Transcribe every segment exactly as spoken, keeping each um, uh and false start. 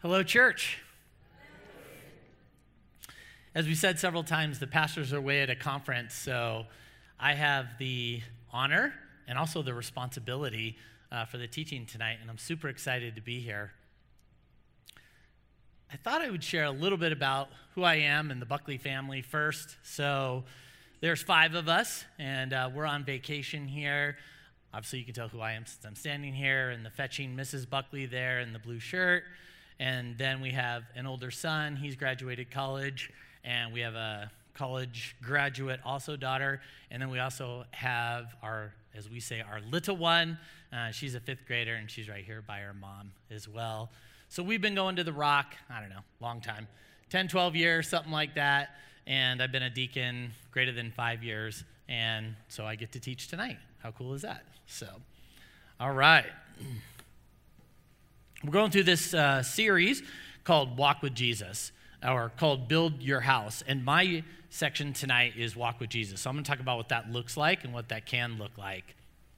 Hello, church. As we said several times, the pastors are away at a conference, so I have the honor and also the responsibility uh, for the teaching tonight, and I'm super excited to be here. I thought I would share a little bit about who I am and the Buckley family first. So there's five of us, and uh, we're on vacation here. Obviously, you can tell who I am since I'm standing here, and the fetching Missus Buckley there in the blue shirt. And then we have an older son. He's graduated college. And we have a college graduate, also daughter. And then we also have our, as we say, our little one. Uh, she's a fifth grader, and she's right here by her mom as well. So we've been going to the Rock, I don't know, long time, ten, twelve years, something like that. And I've been a deacon greater than five years. And so I get to teach tonight. How cool is that? So, all right. We're going through this uh, series called Walk with Jesus, or called Build Your House. And my section tonight is Walk with Jesus. So I'm going to talk about what that looks like and what that can look like.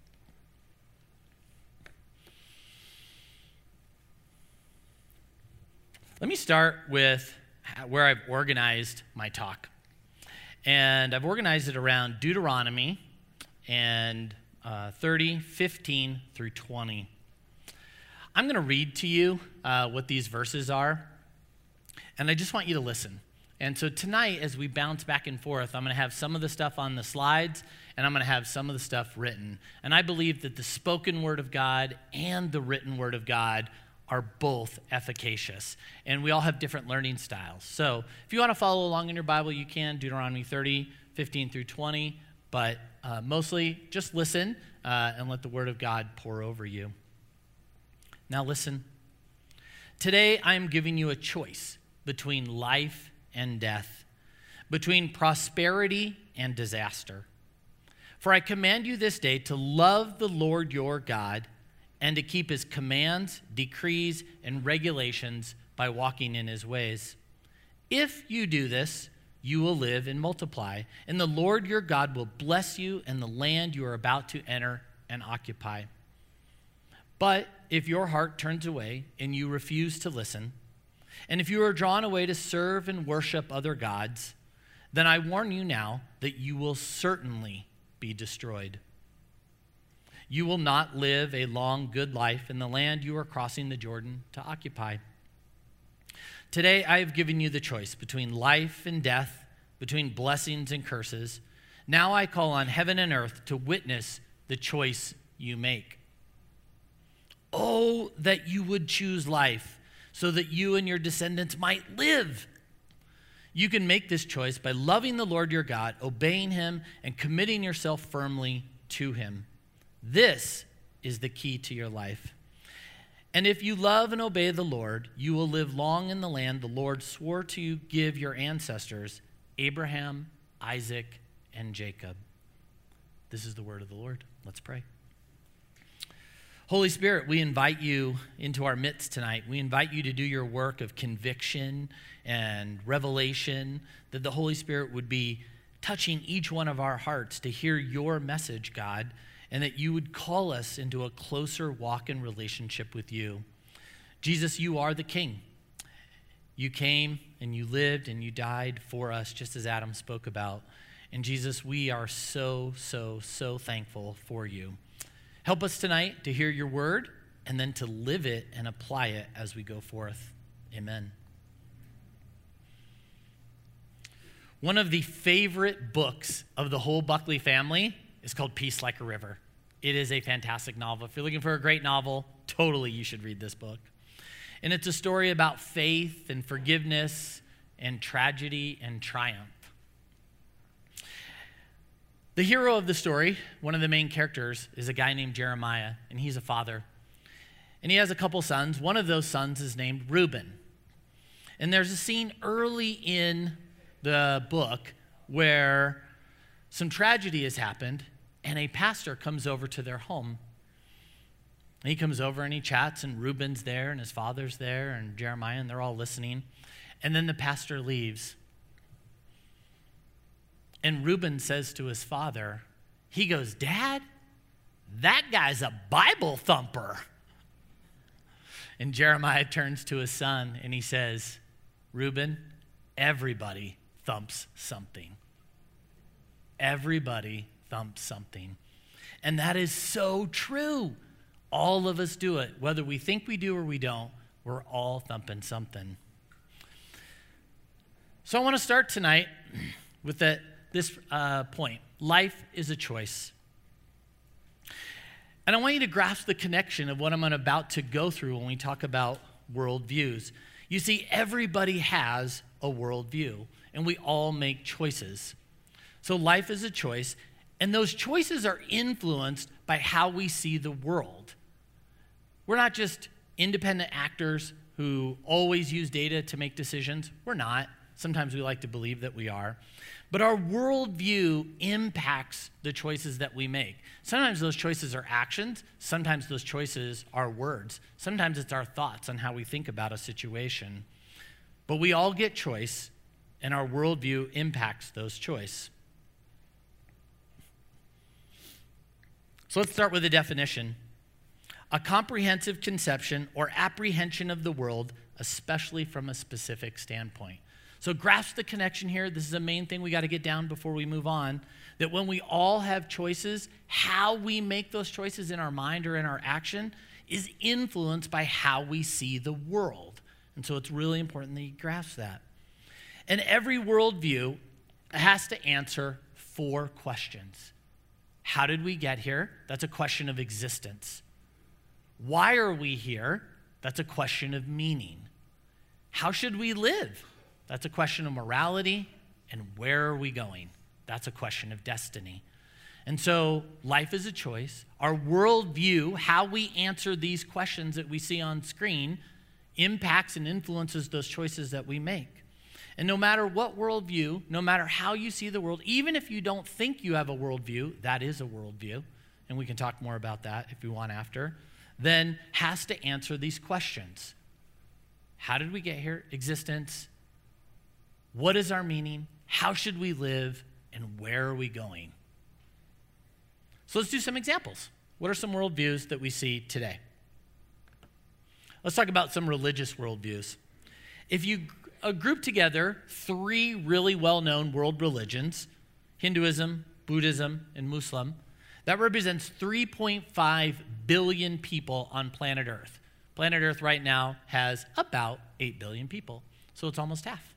Let me start with where I've organized my talk. And I've organized it around Deuteronomy and uh, thirty, fifteen through twenty. I'm going to read to you uh, what these verses are, and I just want you to listen. And so tonight, as we bounce back and forth, I'm going to have some of the stuff on the slides, and I'm going to have some of the stuff written. And I believe that the spoken word of God and the written word of God are both efficacious, and we all have different learning styles. So if you want to follow along in your Bible, you can, Deuteronomy thirty, fifteen through twenty, but uh, mostly just listen uh, and let the word of God pour over you. Now listen. Today I am giving you a choice between life and death, between prosperity and disaster. For I command you this day to love the Lord your God and to keep his commands, decrees, and regulations by walking in his ways. If you do this, you will live and multiply, and the Lord your God will bless you in the land you are about to enter and occupy. But if your heart turns away and you refuse to listen, and if you are drawn away to serve and worship other gods, then I warn you now that you will certainly be destroyed. You will not live a long, good life in the land you are crossing the Jordan to occupy. Today I have given you the choice between life and death, between blessings and curses. Now I call on heaven and earth to witness the choice you make. Oh, that you would choose life so that you and your descendants might live. You can make this choice by loving the Lord your God, obeying him, and committing yourself firmly to him. This is the key to your life. And if you love and obey the Lord, you will live long in the land the Lord swore to give your ancestors, Abraham, Isaac, and Jacob. This is the word of the Lord. Let's pray. Holy Spirit, we invite you into our midst tonight. We invite you to do your work of conviction and revelation, that the Holy Spirit would be touching each one of our hearts to hear your message, God, and that you would call us into a closer walk in relationship with you. Jesus, you are the King. You came and you lived and you died for us, just as Adam spoke about. And Jesus, we are so, so, so thankful for you. Help us tonight to hear your word and then to live it and apply it as we go forth. Amen. One of the favorite books of the whole Buckley family is called Peace Like a River. It is a fantastic novel. If you're looking for a great novel, totally you should read this book. And it's a story about faith and forgiveness and tragedy and triumph. The hero of the story, one of the main characters, is a guy named Jeremiah, and he's a father. And he has a couple sons. One of those sons is named Reuben. And there's a scene early in the book where some tragedy has happened, and a pastor comes over to their home. And he comes over and he chats, and Reuben's there, and his father's there, and Jeremiah, and they're all listening. And then the pastor leaves. And Reuben says to his father, he goes, "Dad, that guy's a Bible thumper." And Jeremiah turns to his son and he says, Reuben, everybody thumps something. Everybody thumps something. And that is so true. All of us do it. Whether we think we do or we don't, we're all thumping something. So I want to start tonight with the, this uh, point. Life is a choice. And I want you to grasp the connection of what I'm about to go through when we talk about worldviews. You see, everybody has a worldview, and we all make choices. So life is a choice, and those choices are influenced by how we see the world. We're not just independent actors who always use data to make decisions. We're not. Sometimes we like to believe that we are. But our worldview impacts the choices that we make. Sometimes those choices are actions. Sometimes those choices are words. Sometimes it's our thoughts on how we think about a situation. But we all get choice, and our worldview impacts those choices. So let's start with a definition. A comprehensive conception or apprehension of the world, especially from a specific standpoint. So grasp the connection here. This is the main thing we got to get down before we move on. That when we all have choices, how we make those choices in our mind or in our action is influenced by how we see the world. And so it's really important that you grasp that. And every worldview has to answer four questions. How did we get here? That's a question of existence. Why are we here? That's a question of meaning. How should we live? That's a question of morality. And where are we going? That's a question of destiny. And so life is a choice. Our worldview, how we answer these questions that we see on screen, impacts and influences those choices that we make. And no matter what worldview, no matter how you see the world, even if you don't think you have a worldview, that is a worldview, and we can talk more about that if we want after, then has to answer these questions. How did we get here? Existence. What is our meaning? How should we live? And where are we going? So let's do some examples. What are some worldviews that we see today? Let's talk about some religious worldviews. If you uh, group together three really well-known world religions, Hinduism, Buddhism, and Muslim, that represents three point five billion people on planet Earth. Planet Earth right now has about eight billion people, so it's almost half.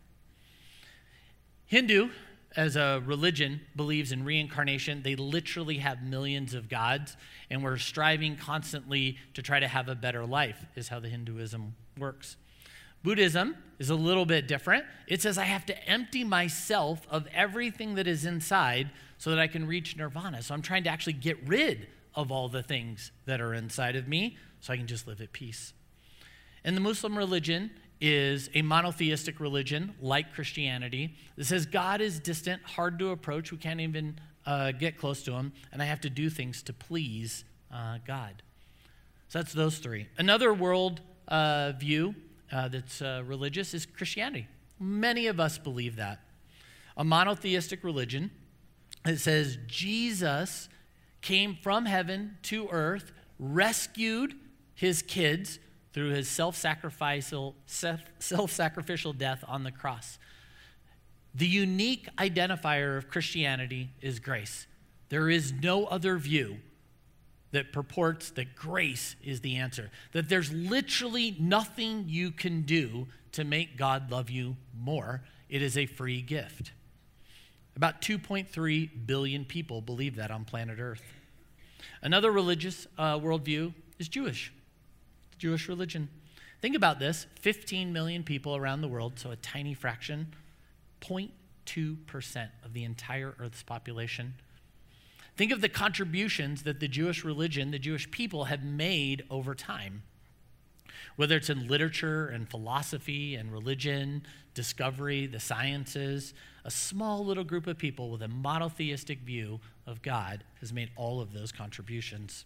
Hindu, as a religion, believes in reincarnation. They literally have millions of gods, and we're striving constantly to try to have a better life, is how the Hinduism works. Buddhism is a little bit different. It says I have to empty myself of everything that is inside so that I can reach nirvana. So I'm trying to actually get rid of all the things that are inside of me so I can just live at peace. And the Muslim religion is a monotheistic religion like Christianity that says God is distant, hard to approach. We can't even uh, get close to him, and I have to do things to please uh, God. So that's those three. Another world uh, view uh, that's uh, religious is Christianity. Many of us believe that. A monotheistic religion that says Jesus came from heaven to earth, rescued his kids through his self-sacrificial, self-sacrificial death on the cross. The unique identifier of Christianity is grace. There is no other view that purports that grace is the answer, that there's literally nothing you can do to make God love you more. It is a free gift. About two point three billion people believe that on planet Earth. Another religious uh, worldview is Jewish. Jewish religion. Think about this, fifteen million people around the world, so a tiny fraction, zero point two percent of the entire Earth's population. Think of the contributions that the Jewish religion, the Jewish people have made over time. Whether it's in literature and philosophy and religion, discovery, the sciences, a small little group of people with a monotheistic view of God has made all of those contributions.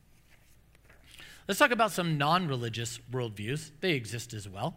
Let's talk about some non-religious worldviews. They exist as well.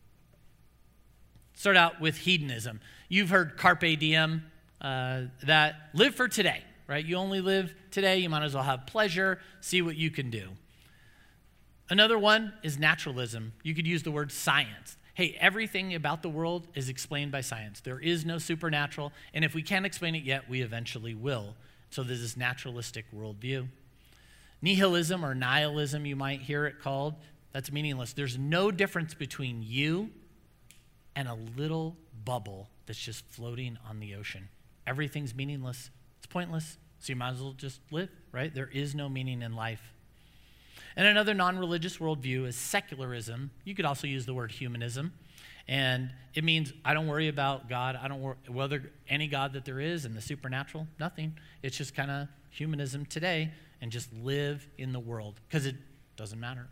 Start out with hedonism. You've heard carpe diem, uh, that live for today, right? You only live today. You might as well have pleasure, see what you can do. Another one is naturalism. You could use the word science. Hey, everything about the world is explained by science. There is no supernatural, and if we can't explain it yet, we eventually will. So there's this naturalistic worldview. Nihilism or nihilism, you might hear it called, that's meaningless. There's no difference between you and a little bubble that's just floating on the ocean. Everything's meaningless. It's pointless, so you might as well just live, right? There is no meaning in life. And another non-religious worldview is secularism. You could also use the word humanism. And it means I don't worry about God. I don't worry whether any God that there is and the supernatural, nothing. It's just kind of humanism today and just live in the world because it doesn't matter.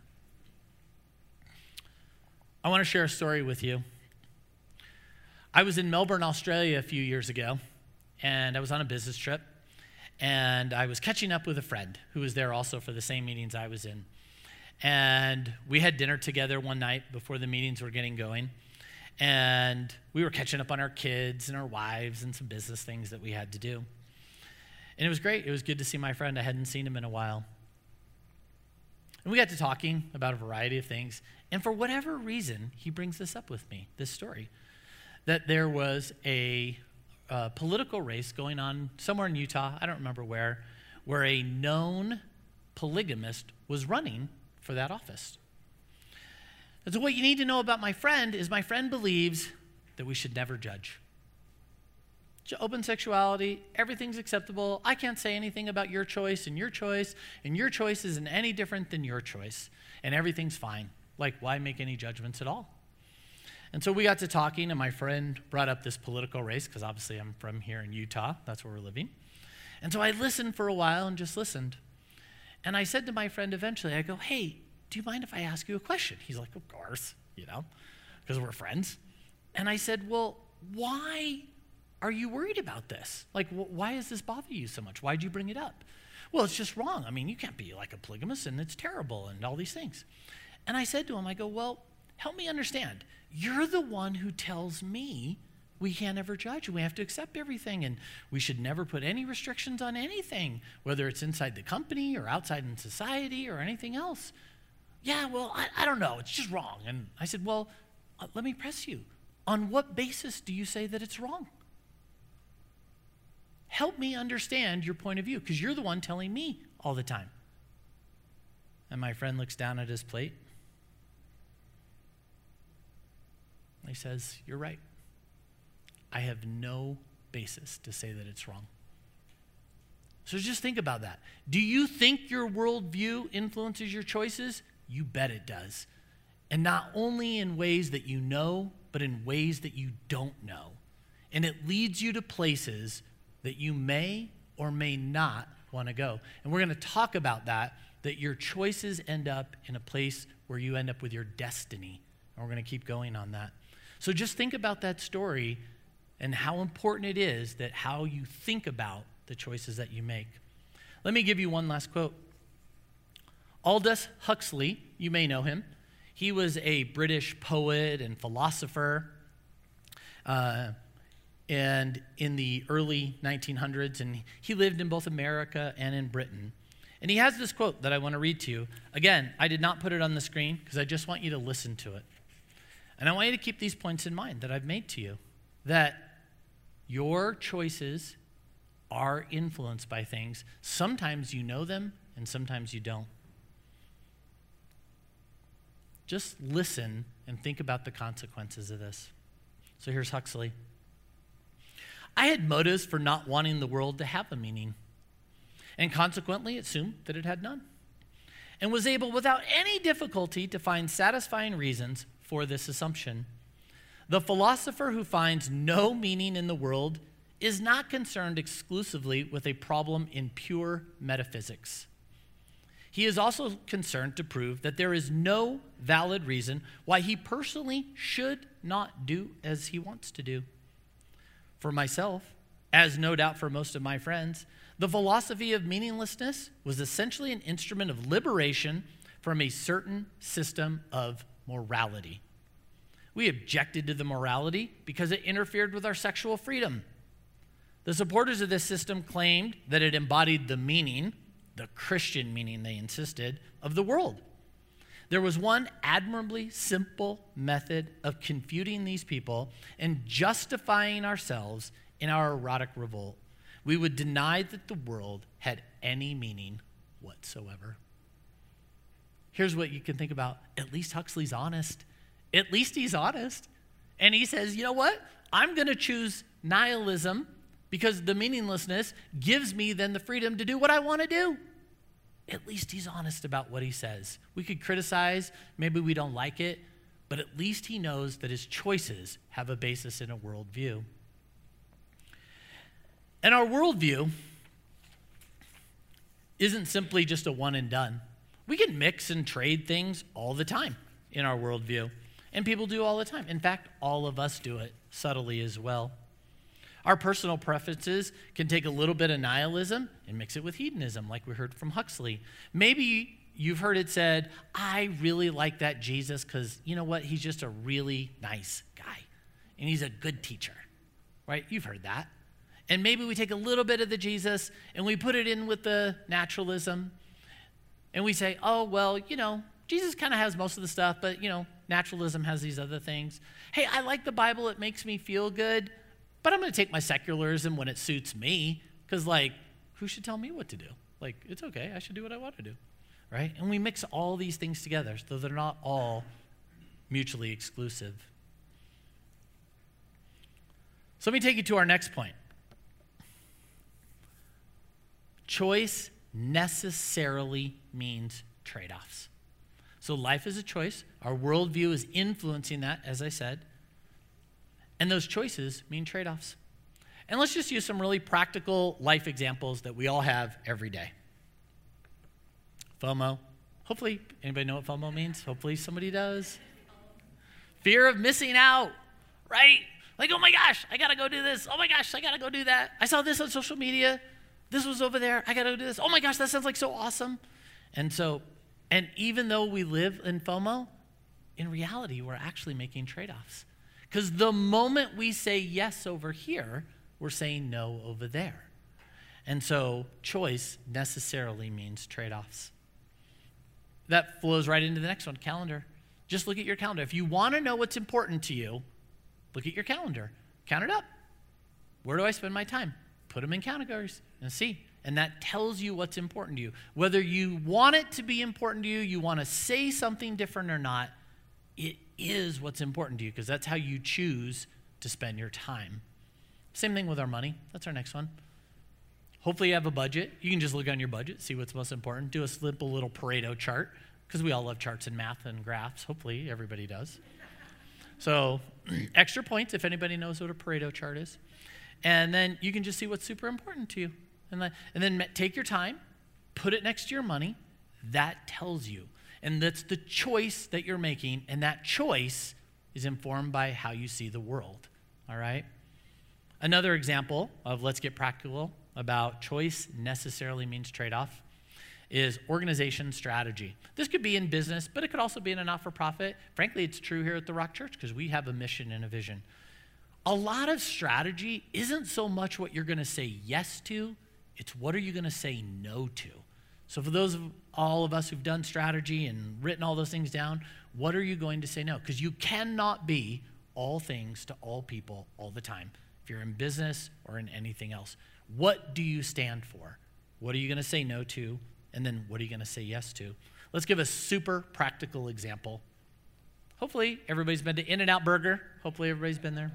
I want to share a story with you. I was in Melbourne, Australia a few years ago, and I was on a business trip, and I was catching up with a friend who was there also for the same meetings I was in. And we had dinner together one night before the meetings were getting going, and we were catching up on our kids and our wives and some business things that we had to do. And it was great. It was good to see my friend. I hadn't seen him in a while. And we got to talking about a variety of things. And for whatever reason, he brings this up with me, this story, that there was a, a political race going on somewhere in Utah, I don't remember where, where a known polygamist was running for that office. And so what you need to know about my friend is my friend believes that we should never judge. Open sexuality, everything's acceptable. I can't say anything about your choice and your choice, and your choice isn't any different than your choice, and everything's fine. Like, why make any judgments at all? And so we got to talking, and my friend brought up this political race, because obviously I'm from here in Utah. That's where we're living. And so I listened for a while and just listened. And I said to my friend eventually, I go, hey, do you mind if I ask you a question? He's like, of course, you know, because we're friends. And I said, well, why are you worried about this? Like, wh- why does this bother you so much? Why'd you bring it up? Well, it's just wrong. I mean, you can't be like a polygamist, and it's terrible, and all these things. And I said to him, I go, well, help me understand. You're the one who tells me we can't ever judge, and we have to accept everything, and we should never put any restrictions on anything, whether it's inside the company or outside in society or anything else. Yeah, well, I, I don't know. It's just wrong. And I said, well, uh, let me press you. On what basis do you say that it's wrong? Help me understand your point of view, because you're the one telling me all the time. And my friend looks down at his plate. He says, you're right. I have no basis to say that it's wrong. So just think about that. Do you think your worldview influences your choices? You bet it does. And not only in ways that you know, but in ways that you don't know. And it leads you to places that you may or may not want to go. And we're going to talk about that, that your choices end up in a place where you end up with your destiny. And we're going to keep going on that. So just think about that story and how important it is that how you think about the choices that you make. Let me give you one last quote. Aldous Huxley, you may know him. He was a British poet and philosopher. Uh, and in the early nineteen hundreds, and he lived in both America and in Britain. And he has this quote that I want to read to you. Again, I did not put it on the screen because I just want you to listen to it. And I want you to keep these points in mind that I've made to you, that your choices are influenced by things. Sometimes you know them, and sometimes you don't. Just listen and think about the consequences of this. So here's Huxley. I had motives for not wanting the world to have a meaning, and consequently assumed that it had none, and was able without any difficulty to find satisfying reasons for this assumption. The philosopher who finds no meaning in the world is not concerned exclusively with a problem in pure metaphysics. He is also concerned to prove that there is no valid reason why he personally should not do as he wants to do. For myself, as no doubt for most of my friends, the philosophy of meaninglessness was essentially an instrument of liberation from a certain system of morality. We objected to the morality because it interfered with our sexual freedom. The supporters of this system claimed that it embodied the meaning, the Christian meaning they insisted, of the world. There was one admirably simple method of confuting these people and justifying ourselves in our erotic revolt. We would deny that the world had any meaning whatsoever. Here's what you can think about. At least Huxley's honest. At least he's honest. And he says, you know what? I'm going to choose nihilism because the meaninglessness gives me then the freedom to do what I want to do. At least he's honest about what he says. We could criticize, maybe we don't like it, but at least he knows that his choices have a basis in a worldview. And our worldview isn't simply just a one and done. We can mix and trade things all the time in our worldview. And people do all the time. In fact, all of us do it subtly as well. Our personal preferences can take a little bit of nihilism and mix it with hedonism, like we heard from Huxley. Maybe you've heard it said, I really like that Jesus because, you know what, he's just a really nice guy. And he's a good teacher, right? You've heard that. And maybe we take a little bit of the Jesus and we put it in with the naturalism. And we say, oh, well, you know, Jesus kind of has most of the stuff, but, you know, naturalism has these other things. Hey, I like the Bible. It makes me feel good. But I'm going to take my secularism when it suits me because, like, who should tell me what to do? Like, it's okay. I should do what I want to do, right? And we mix all these things together so they're not all mutually exclusive. So let me take you to our next point. Choice necessarily means trade-offs. So life is a choice. Our worldview is influencing that, as I said. And those choices mean trade-offs. And let's just use some really practical life examples that we all have every day. FOMO. Hopefully, anybody know what FOMO means? Hopefully somebody does. Fear of missing out, right? Like, oh my gosh, I gotta go do this. Oh my gosh, I gotta go do that. I saw this on social media. This was over there. I gotta do this. Oh my gosh, that sounds like so awesome. And so, and even though we live in FOMO, in reality, we're actually making trade-offs. Because the moment we say yes over here, we're saying no over there. And so choice necessarily means trade-offs. That flows right into the next one, calendar. Just look at your calendar. If you want to know what's important to you, look at your calendar. Count it up. Where do I spend my time? Put them in categories and see. And that tells you what's important to you. Whether you want it to be important to you, you want to say something different or not, it is what's important to you because that's how you choose to spend your time. Same thing with our money. That's our next one. Hopefully you have a budget. You can just look on your budget, see what's most important. Do a simple little Pareto chart because we all love charts and math and graphs. Hopefully everybody does. So extra points if anybody knows what a Pareto chart is. And then you can just see what's super important to you. And then, and then take your time, put it next to your money. That tells you. And that's the choice that you're making, and that choice is informed by how you see the world, all right? Another example of let's get practical about choice necessarily means trade-off is organization strategy. This could be in business, but it could also be in a not-for-profit. Frankly, it's true here at the Rock Church because we have a mission and a vision. A lot of strategy isn't so much what you're going to say yes to, it's what are you going to say no to. So for those of all of us who've done strategy and written all those things down, what are you going to say no? Because you cannot be all things to all people all the time. If you're in business or in anything else, what do you stand for? What are you going to say no to? And then what are you going to say yes to? Let's give a super practical example. Hopefully everybody's been to In-N-Out Burger. Hopefully everybody's been there.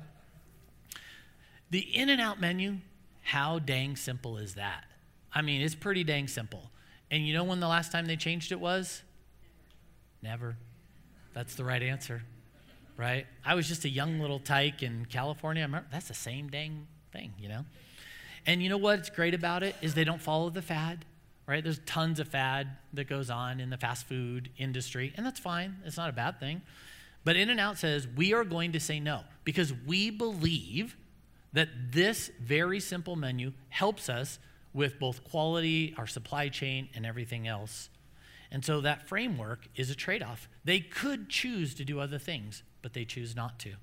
The In-N-Out menu, how dang simple is that? I mean, it's pretty dang simple. And you know when the last time they changed it was? Never. That's the right answer, right? I was just a young little tyke in California. I remember, that's the same dang thing, you know? And you know what's great about it is they don't follow the fad, right? There's tons of fad that goes on in the fast food industry, and that's fine. It's not a bad thing. But In-N-Out says we are going to say no because we believe that this very simple menu helps us with both quality, our supply chain, and everything else. And so that framework is a trade-off. They could choose to do other things, but they choose not to.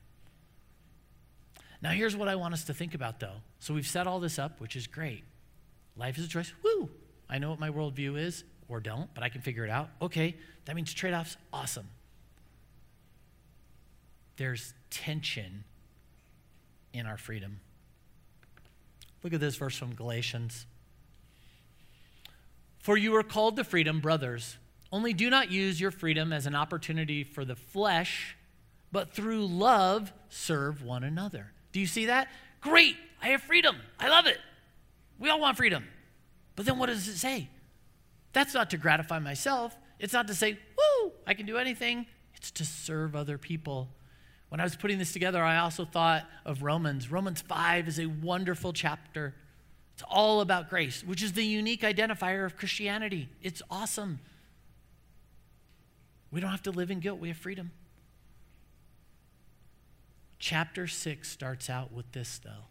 Now here's what I want us to think about though. So we've set all this up, which is great. Life is a choice. Woo! I know what my worldview is. or don't, but I can figure it out. Okay, that means trade-offs, awesome. There's tension in our freedom. Look at this verse from Galatians. For you are called to freedom, brothers. Only do not use your freedom as an opportunity for the flesh, but through love serve one another. Do you see that? Great, I have freedom. I love it. We all want freedom. But then what does it say? That's not to gratify myself. It's not to say, woo, I can do anything. It's to serve other people. When I was putting this together, I also thought of Romans. Romans five is a wonderful chapter. It's all about grace, which is the unique identifier of Christianity. It's awesome. We don't have to live in guilt. We have freedom. Chapter six starts out with this, though.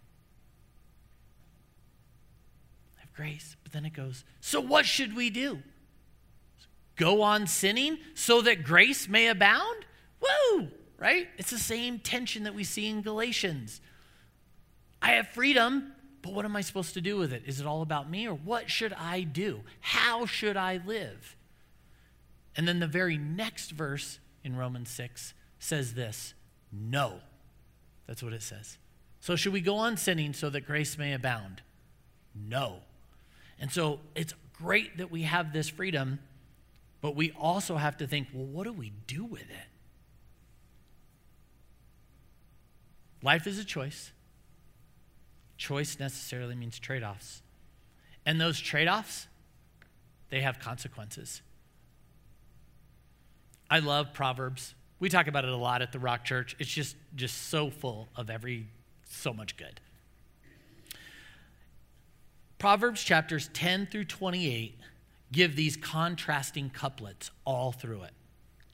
I have grace, but then it goes, so what should we do? Go on sinning so that grace may abound? Woo! Right? It's the same tension that we see in Galatians. I have freedom, but what am I supposed to do with it? Is it all about me, or what should I do? How should I live? And then the very next verse in Romans six says this, no. That's what it says. So should we go on sinning so that grace may abound? No. And so it's great that we have this freedom, but we also have to think, well, what do we do with it? Life is a choice. Choice necessarily means trade-offs. And those trade-offs, they have consequences. I love Proverbs. We talk about it a lot at the Rock Church. It's just, just so full of every, so much good. Proverbs chapters ten through twenty-eight give these contrasting couplets all through it.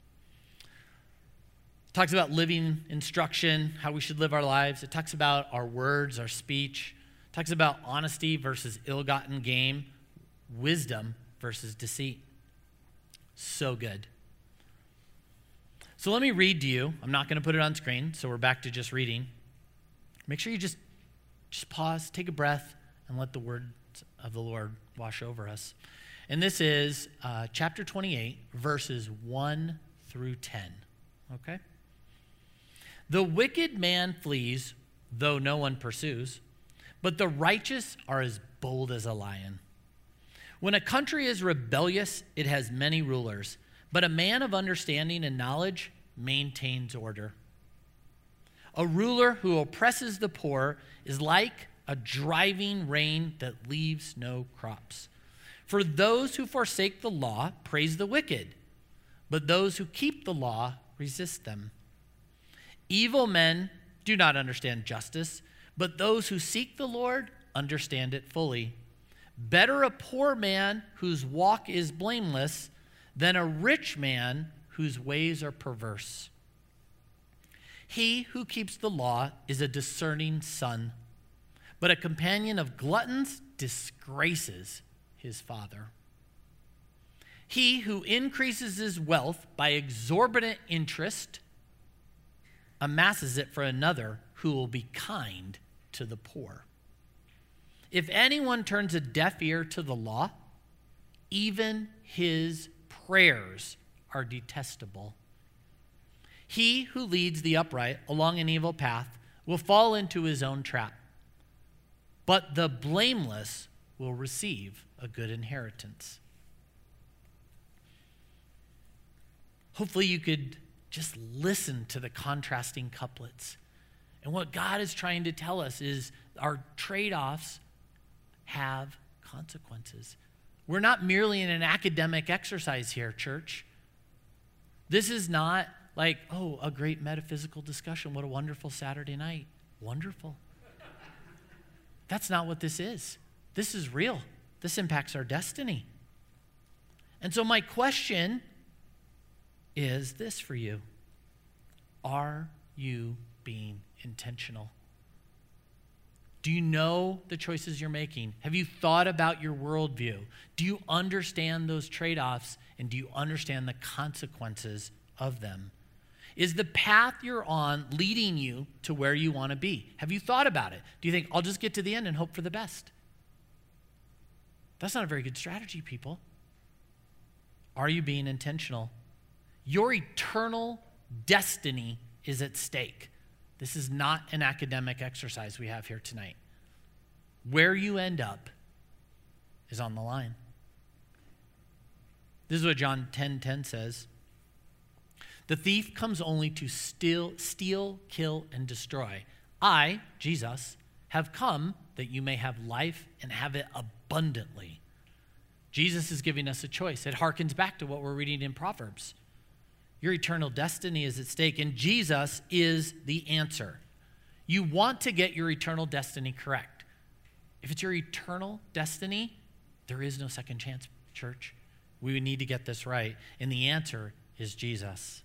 It talks about living instruction, how we should live our lives. It talks about our words, our speech. It talks about honesty versus ill-gotten gain, wisdom versus deceit. So good. So let me read to you. I'm not going to put it on screen, so we're back to just reading. Make sure you just, just pause, take a breath, and let the words of the Lord wash over us. And this is uh, chapter twenty-eight, verses one through ten. Okay? The wicked man flees, though no one pursues, but the righteous are as bold as a lion. When a country is rebellious, it has many rulers, but a man of understanding and knowledge maintains order. A ruler who oppresses the poor is like a driving rain that leaves no crops. For those who forsake the law praise the wicked, but those who keep the law resist them. Evil men do not understand justice, but those who seek the Lord understand it fully. Better a poor man whose walk is blameless than a rich man whose ways are perverse. He who keeps the law is a discerning son, but a companion of gluttons disgraces his father. He who increases his wealth by exorbitant interest amasses it for another who will be kind to the poor. If anyone turns a deaf ear to the law, even his prayers are detestable. He who leads the upright along an evil path will fall into his own trap, but the blameless will receive a good inheritance. Hopefully you could just listen to the contrasting couplets. And what God is trying to tell us is our trade-offs have consequences. We're not merely in an academic exercise here, church. This is not like, oh, a great metaphysical discussion. What a wonderful Saturday night. Wonderful. That's not what this is. This is real. This impacts our destiny. And so my question is this for you. Are you being intentional? Do you know the choices you're making? Have you thought about your worldview? Do you understand those trade-offs, and do you understand the consequences of them? Is the path you're on leading you to where you want to be? Have you thought about it? Do you think, I'll just get to the end and hope for the best? That's not a very good strategy, people. Are you being intentional? Your eternal destiny is at stake. This is not an academic exercise we have here tonight. Where you end up is on the line. This is what John ten ten says. The thief comes only to steal, steal, kill, and destroy. I, Jesus, have come that you may have life and have it abundantly. Jesus is giving us a choice. It harkens back to what we're reading in Proverbs. Your eternal destiny is at stake, and Jesus is the answer. You want to get your eternal destiny correct. If it's your eternal destiny, there is no second chance, church. We would need to get this right, and the answer is Jesus.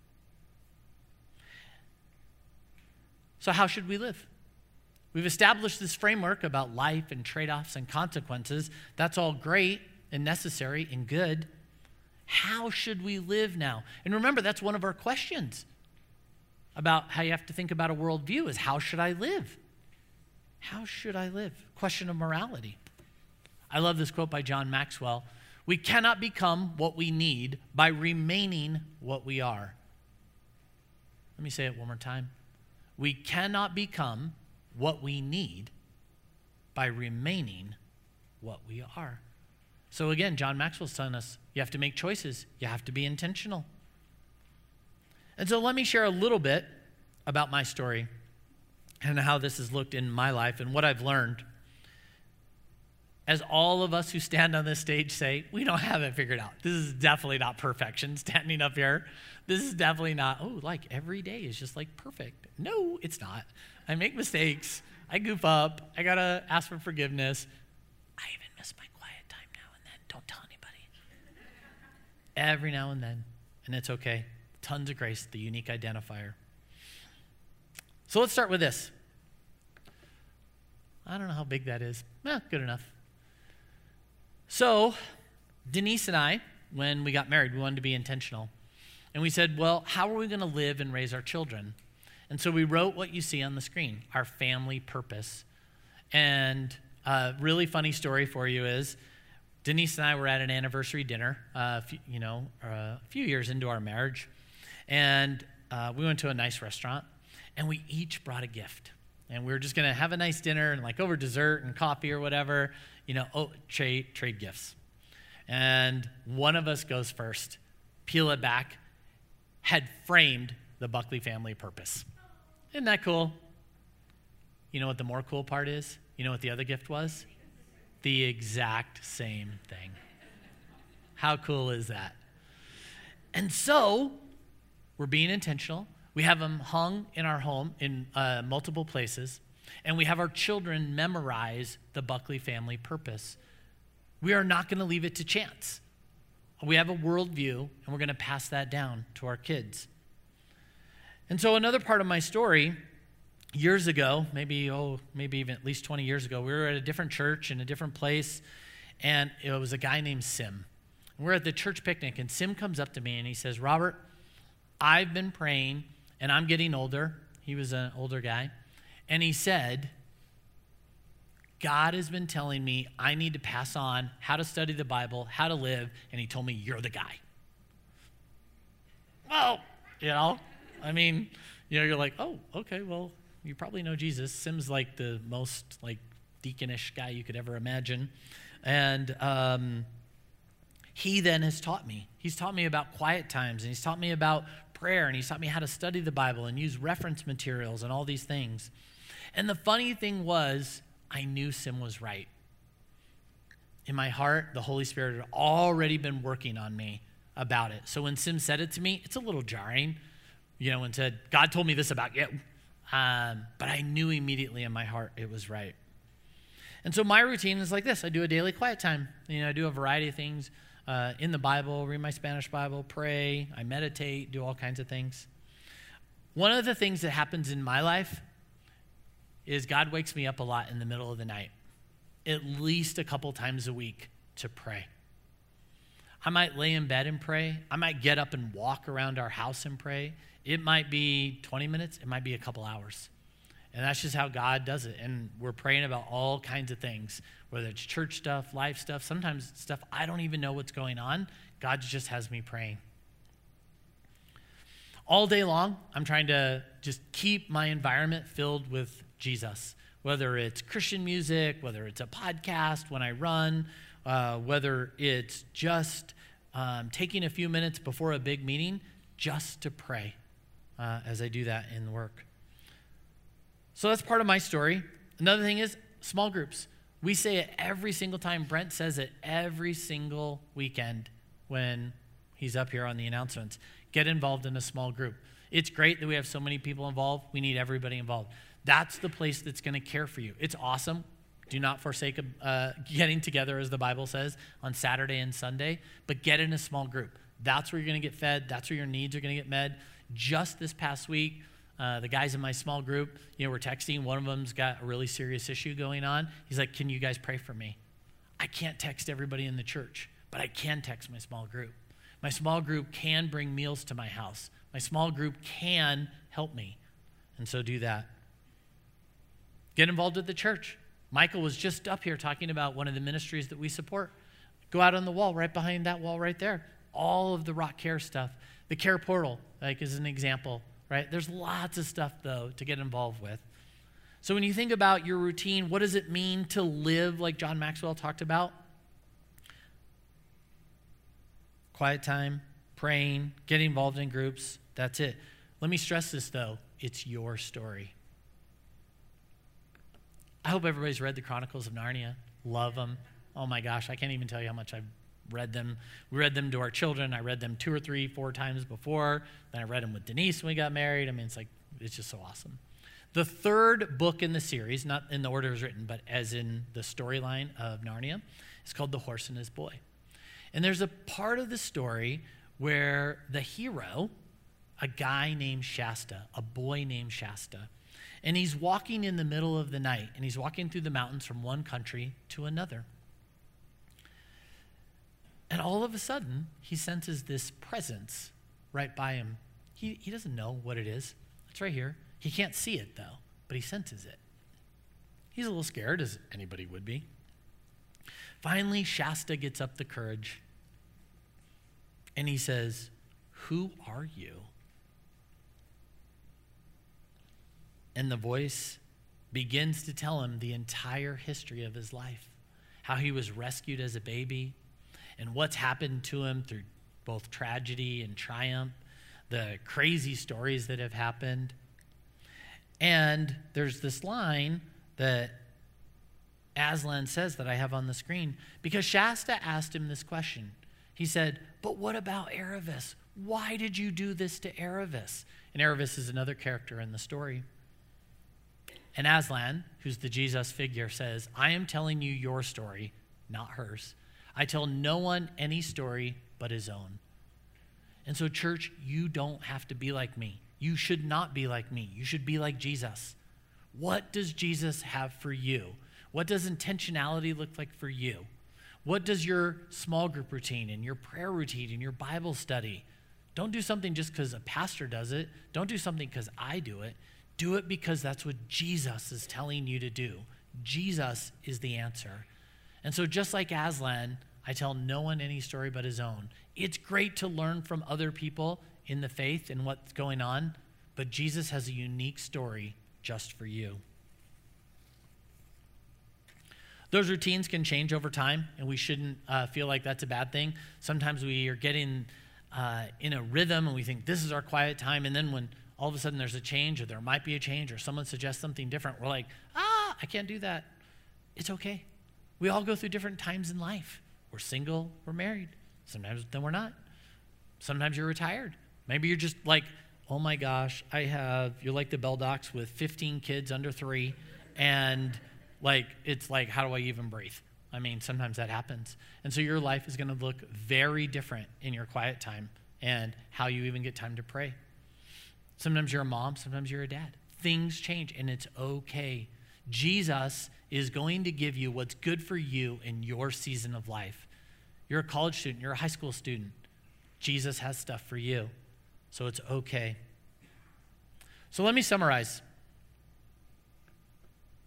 So how should we live? We've established this framework about life and trade-offs and consequences. That's all great and necessary and good. How should we live now? And remember, that's one of our questions about how you have to think about a worldview is how should I live? How should I live? Question of morality. I love this quote by John Maxwell. We cannot become what we need by remaining what we are. Let me say it one more time. We cannot become what we need by remaining what we are. So again, John Maxwell's telling us you have to make choices. You have to be intentional. And so let me share a little bit about my story and how this has looked in my life and what I've learned. As all of us who stand on this stage say, we don't have it figured out. This is definitely not perfection standing up here. This is definitely not, oh, like every day is just like perfect. No, it's not. I make mistakes. I goof up. I got to ask for forgiveness. I even miss my quiet time now and then. Don't tell anybody. Every now and then. And it's okay. Tons of grace, the unique identifier. So let's start with this. I don't know how big that is. Eh, good enough. So Denise and I, when we got married, we wanted to be intentional. And we said, well, how are we going to live and raise our children? And so we wrote what you see on the screen, our family purpose. And a really funny story for you is Denise and I were at an anniversary dinner, uh, you know, uh, a few years into our marriage. And uh, we went to a nice restaurant, and we each brought a gift. And we were just going to have a nice dinner and like over dessert and coffee or whatever, you know, oh, trade, trade gifts. And one of us goes first, peel it back, had framed the Buckley family purpose. Isn't that cool? You know what the more cool part is? You know what the other gift was? The exact same thing. How cool is that? And so we're being intentional. We have them hung in our home in uh, multiple places, and we have our children memorize the Buckley family purpose. We are not going to leave it to chance. We have a worldview, and we're going to pass that down to our kids. And so another part of my story, years ago, maybe, oh, maybe even at least twenty years ago, we were at a different church in a different place, and it was a guy named Sim. We're at the church picnic, and Sim comes up to me, and he says, Robert, I've been praying, and I'm getting older. He was an older guy. And he said, God has been telling me I need to pass on how to study the Bible, how to live, and he told me you're the guy. Well, you know, I mean, you know, you're like, oh, okay, well, you probably know Jesus. Sim's like the most like deaconish guy you could ever imagine. And um, he then has taught me. He's taught me about quiet times, and he's taught me about prayer, and he's taught me how to study the Bible and use reference materials and all these things. And the funny thing was, I knew Sim was right. In my heart, the Holy Spirit had already been working on me about it. So when Sim said it to me, it's a little jarring, you know, and said, God told me this about you. Um, but I knew immediately in my heart it was right. And so my routine is like this. I do a daily quiet time. You know, I do a variety of things uh, in the Bible, read my Spanish Bible, pray, I meditate, do all kinds of things. One of the things that happens in my life is God wakes me up a lot in the middle of the night, at least a couple times a week to pray. I might lay in bed and pray. I might get up and walk around our house and pray. It might be twenty minutes. It might be a couple hours. And that's just how God does it. And we're praying about all kinds of things, whether it's church stuff, life stuff, sometimes stuff I don't even know what's going on. God just has me praying. All day long, I'm trying to just keep my environment filled with Jesus, whether it's Christian music, whether it's a podcast when I run, uh, whether it's just um, taking a few minutes before a big meeting just to pray uh, as I do that in work. So that's part of my story. Another thing is small groups. We say it every single time. Brent says it every single weekend when he's up here on the announcements. Get involved in a small group. It's great that we have so many people involved. We need everybody involved. That's the place that's going to care for you. It's awesome. Do not forsake uh, getting together, as the Bible says, on Saturday and Sunday, but get in a small group. That's where you're going to get fed. That's where your needs are going to get met. Just this past week, uh, the guys in my small group, you know, we're texting. One of them's got a really serious issue going on. He's like, can you guys pray for me? I can't text everybody in the church, but I can text my small group. My small group can bring meals to my house. My small group can help me. And so do that. Get involved at the church. Michael was just up here talking about one of the ministries that we support. Go out on the wall, right behind that wall right there. All of the Rock Care stuff. The Care Portal, like, is an example, right? There's lots of stuff, though, to get involved with. So when you think about your routine, what does it mean to live like John Maxwell talked about? Quiet time, praying, getting involved in groups. That's it. Let me stress this, though. It's your story. I hope everybody's read the Chronicles of Narnia. Love them. Oh my gosh, I can't even tell you how much I've read them. We read them to our children. I read them two or three, four times before. Then I read them with Denise when we got married. I mean, it's like, it's just so awesome. The third book in the series, not in the order it was written, but as in the storyline of Narnia, is called The Horse and His Boy. And there's a part of the story where the hero, a guy named Shasta, a boy named Shasta, and he's walking in the middle of the night, and he's walking through the mountains from one country to another. And all of a sudden, he senses this presence right by him. He, he doesn't know what it is. It's right here. He can't see it, though, but he senses it. He's a little scared, as anybody would be. Finally, Shasta gets up the courage, and he says, "Who are you?" And the voice begins to tell him the entire history of his life, how he was rescued as a baby, and what's happened to him through both tragedy and triumph, the crazy stories that have happened. And there's this line that Aslan says that I have on the screen, because Shasta asked him this question. He said, "But what about Aravis? Why did you do this to Aravis?" And Aravis is another character in the story. And Aslan, who's the Jesus figure, says, "I am telling you your story, not hers. I tell no one any story but his own." And so, church, you don't have to be like me. You should not be like me. You should be like Jesus. What does Jesus have for you? What does intentionality look like for you? What does your small group routine and your prayer routine and your Bible study? Don't do something just because a pastor does it. Don't do something because I do it. Do it because that's what Jesus is telling you to do. Jesus is the answer. And so just like Aslan, I tell no one any story but his own. It's great to learn from other people in the faith and what's going on, but Jesus has a unique story just for you. Those routines can change over time, and we shouldn't uh, feel like that's a bad thing. Sometimes we are getting uh, in a rhythm, and we think this is our quiet time, and then when all of a sudden there's a change, or there might be a change, or someone suggests something different, we're like, ah, I can't do that. It's okay. We all go through different times in life. We're single, we're married. Sometimes then we're not. Sometimes you're retired. Maybe you're just like, oh my gosh, I have, you're like the Beldocs with fifteen kids under three, and like, it's like, how do I even breathe? I mean, sometimes that happens. And so your life is going to look very different in your quiet time and how you even get time to pray. Sometimes you're a mom, sometimes you're a dad. Things change, and it's okay. Jesus is going to give you what's good for you in your season of life. You're a college student, you're a high school student. Jesus has stuff for you, so it's okay. So let me summarize.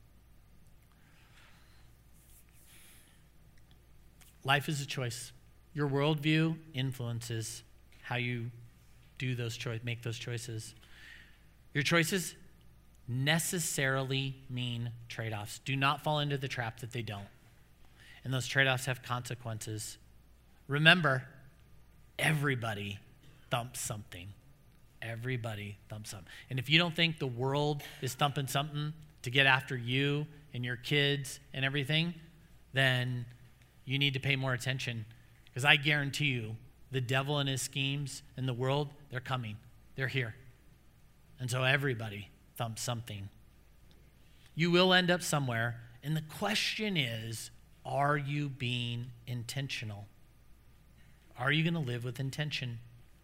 Life is a choice. Your worldview influences how you do those cho- make those choices. Your choices necessarily mean trade-offs. Do not fall into the trap that they don't. And those trade-offs have consequences. Remember, everybody thumps something. Everybody thumps something. And if you don't think the world is thumping something to get after you and your kids and everything, then you need to pay more attention. Because I guarantee you, the devil and his schemes in the world, they're coming. They're here. And so everybody thumps something. You will end up somewhere. And the question is, are you being intentional? Are you going to live with intention?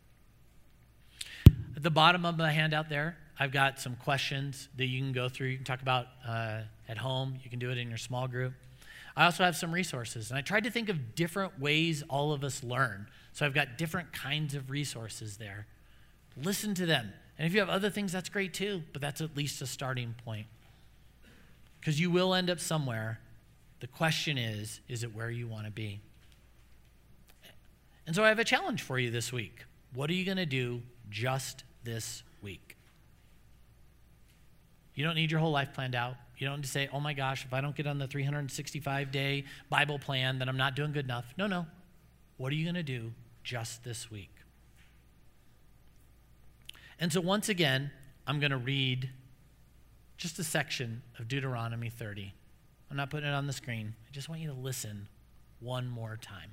At the bottom of my handout there, I've got some questions that you can go through. You can talk about uh, at home. You can do it in your small group. I also have some resources. And I tried to think of different ways all of us learn. So I've got different kinds of resources there. Listen to them. And if you have other things, that's great too. But that's at least a starting point. Because you will end up somewhere. The question is, is it where you want to be? And so I have a challenge for you this week. What are you going to do just this week? You don't need your whole life planned out. You don't need to say, oh my gosh, if I don't get on the three hundred sixty-five day Bible plan, then I'm not doing good enough. No, no. What are you going to do just this week? And so once again, I'm going to read just a section of Deuteronomy thirty. I'm not putting it on the screen. I just want you to listen one more time.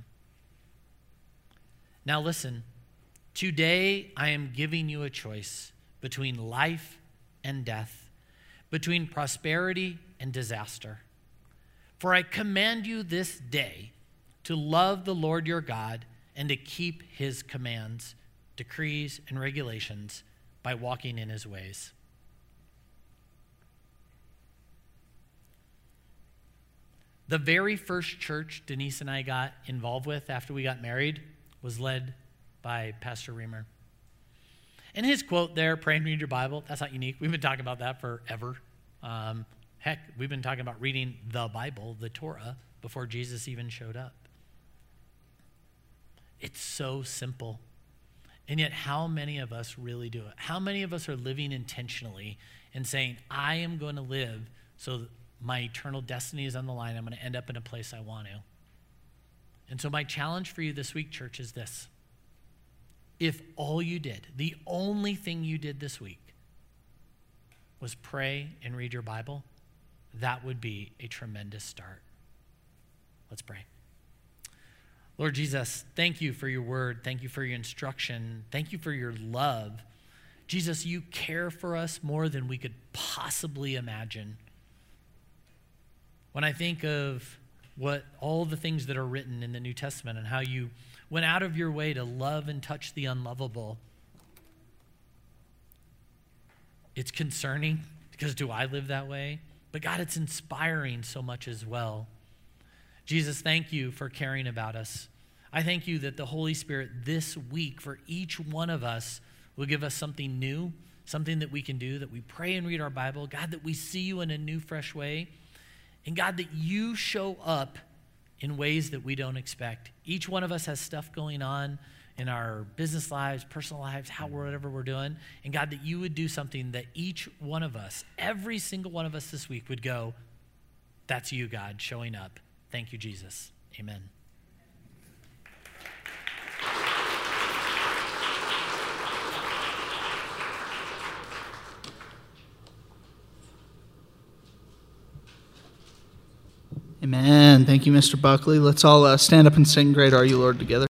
Now listen, today I am giving you a choice between life and death, between prosperity and disaster. For I command you this day to love the Lord your God and to keep his commands, decrees, and regulations by walking in his ways. The very first church Denise and I got involved with after we got married was led by Pastor Reamer. And his quote there, pray and read your Bible, that's not unique. We've been talking about that forever. Um, heck, we've been talking about reading the Bible, the Torah, before Jesus even showed up. It's so simple. And yet how many of us really do it? How many of us are living intentionally and saying, I am going to live so that my eternal destiny is on the line. I'm going to end up in a place I want to. And so my challenge for you this week, church, is this. If all you did, the only thing you did this week was pray and read your Bible, that would be a tremendous start. Let's pray. Lord Jesus, thank you for your word. Thank you for your instruction. Thank you for your love. Jesus, you care for us more than we could possibly imagine. When I think of what all the things that are written in the New Testament and how you went out of your way to love and touch the unlovable, it's concerning because do I live that way? But God, it's inspiring so much as well. Jesus, thank you for caring about us. I thank you that the Holy Spirit this week for each one of us will give us something new, something that we can do, that we pray and read our Bible. God, that we see you in a new, fresh way. And God, that you show up in ways that we don't expect. Each one of us has stuff going on in our business lives, personal lives, how whatever we're doing. And God, that you would do something that each one of us, every single one of us this week would go, that's you, God, showing up. Thank you, Jesus. Amen. Amen. Thank you, Mister Buckley. Let's all uh, stand up and sing Great Are You, Lord, together.